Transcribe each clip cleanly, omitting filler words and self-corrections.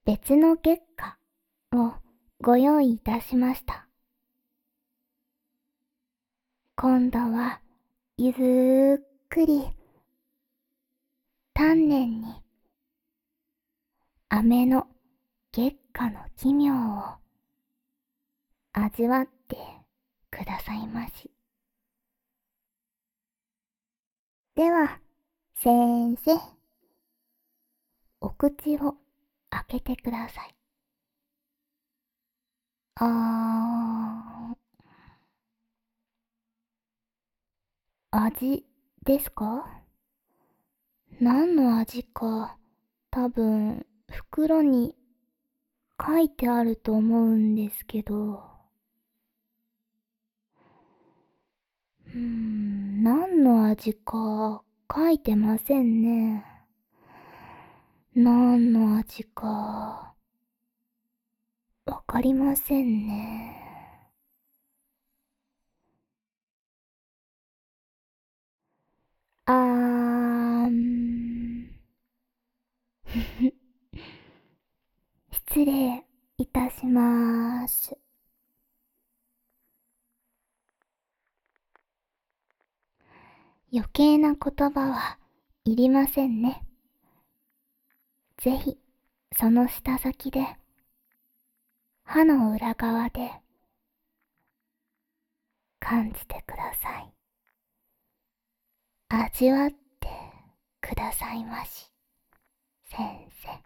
別の月下をご用意いたしました。今度はゆっくり丹念に飴の月下の奇妙を味わってくださいまし。では先生、お口を開けてください。味ですか？何の味か、多分袋に書いてあると思うんですけど。何の味か書いてませんね。何の味かわかりませんね。あーん。失礼いたしまーす。余計な言葉はいりませんね。ぜひその舌先で、歯の裏側で感じてください。味わってくださいまし、先生。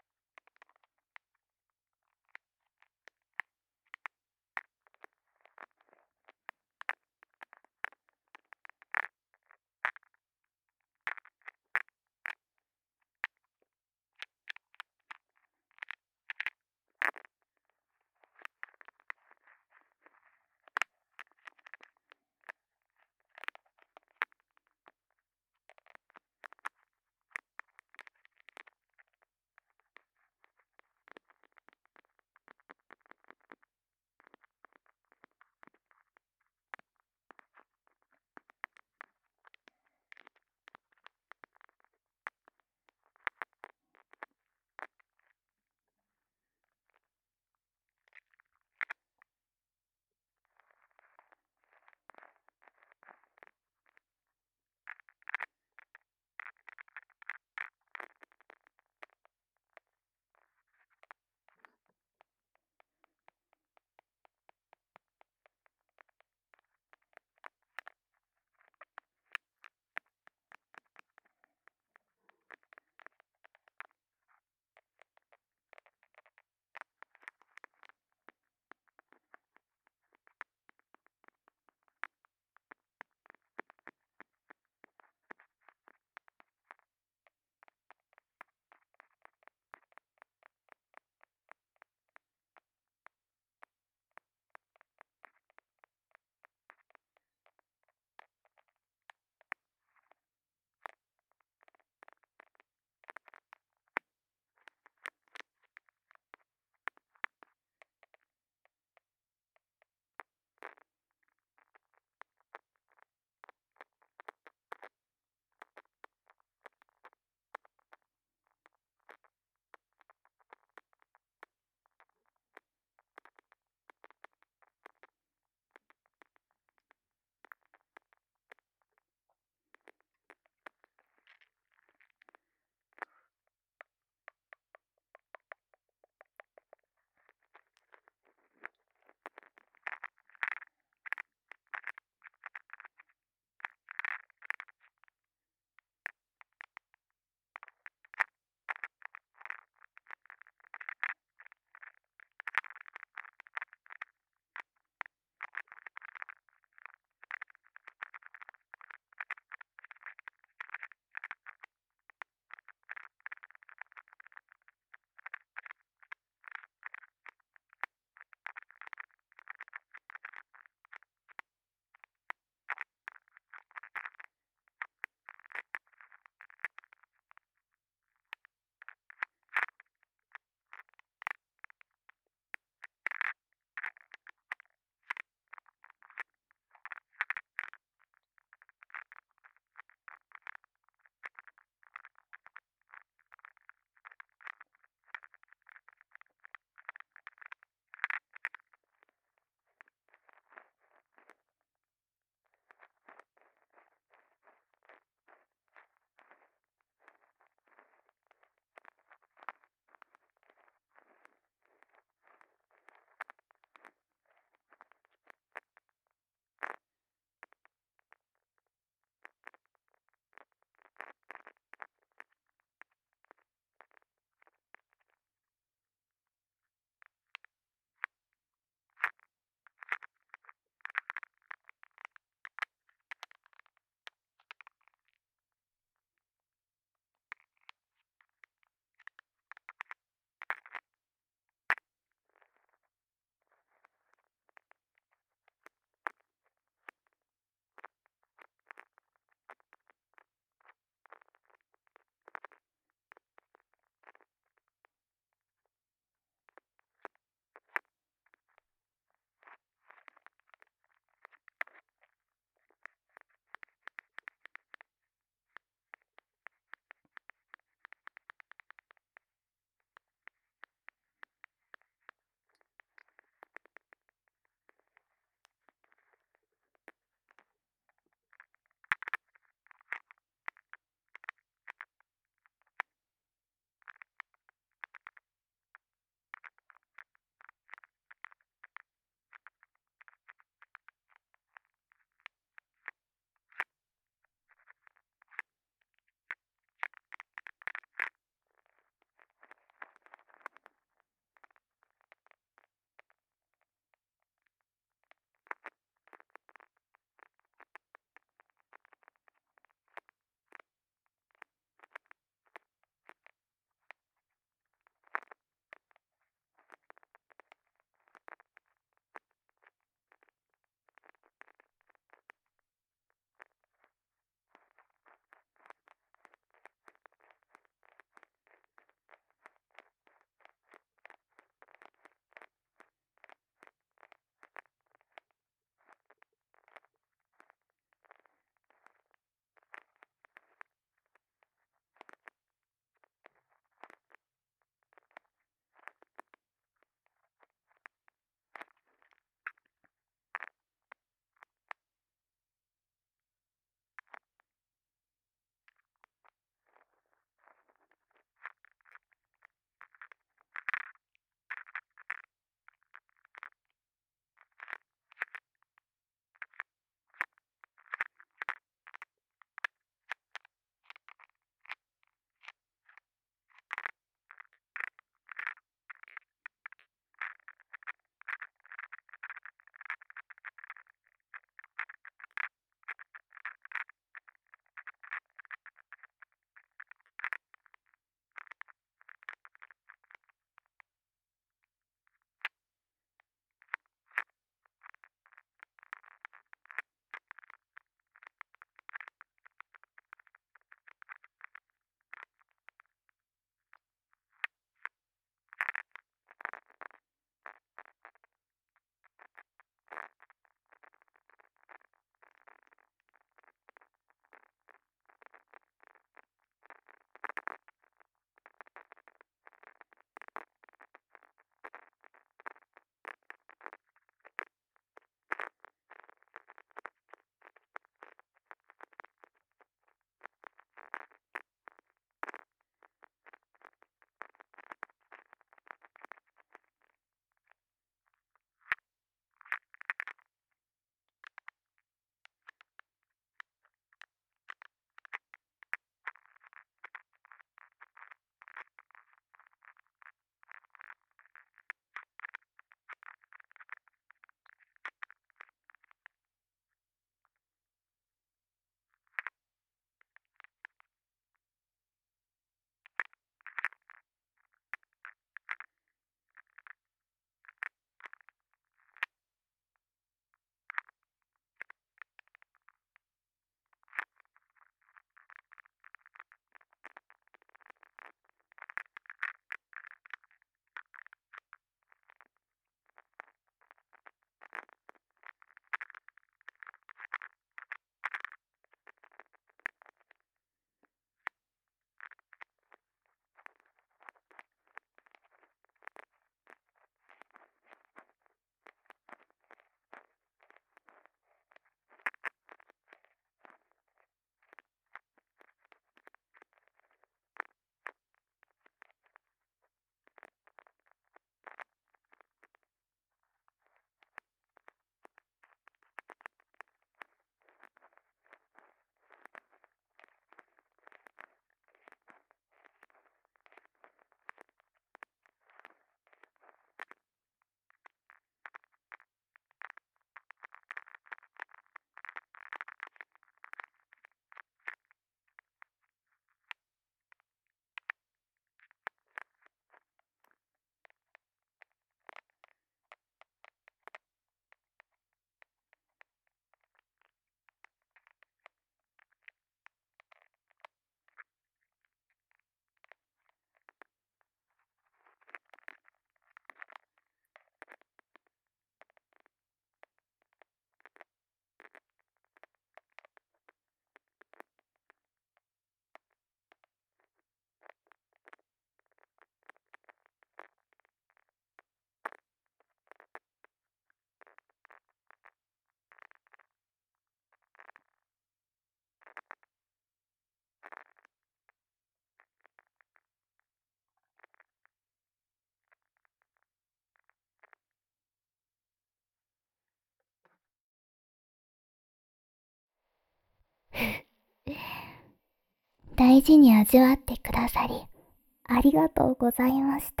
大事に味わってくださり、ありがとうございました。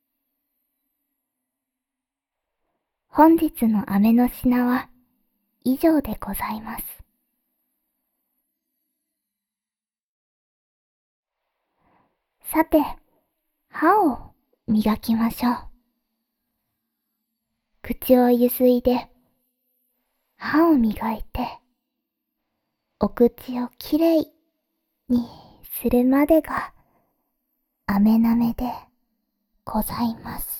本日の飴の品は以上でございます。さて、歯を磨きましょう。口をゆすいで、歯を磨いて、お口をきれいにするまでが飴舐めでございます。